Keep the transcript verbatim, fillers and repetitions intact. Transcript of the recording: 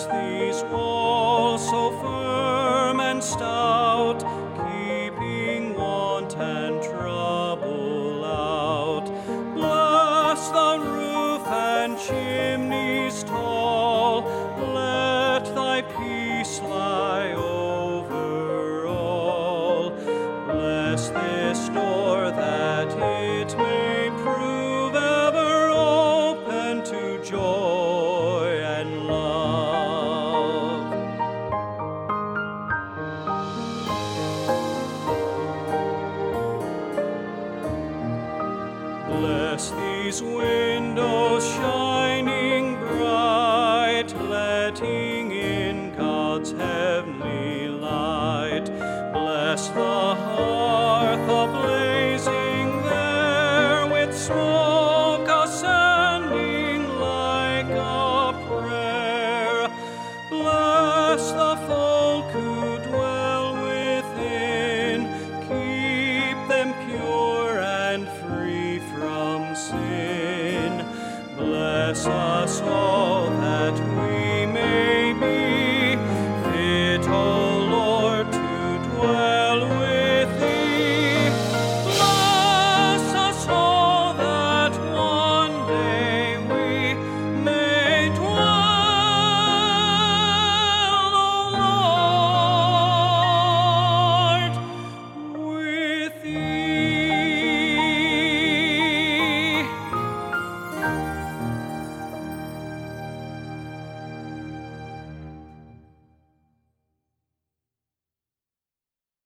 Bless these walls so firm and stout, keeping want and trouble out. Bless the roof and chimneys tall, let thy peace lie over all. Bless this door that it may prove ever open to joy and love. Bless these windows shining bright, letting in God's heavenly light. Bless the hearth a-blazing there, with smoke ascending like a prayer. Bless the folk who dwell within, keep them pure and free from sin. Bless us all.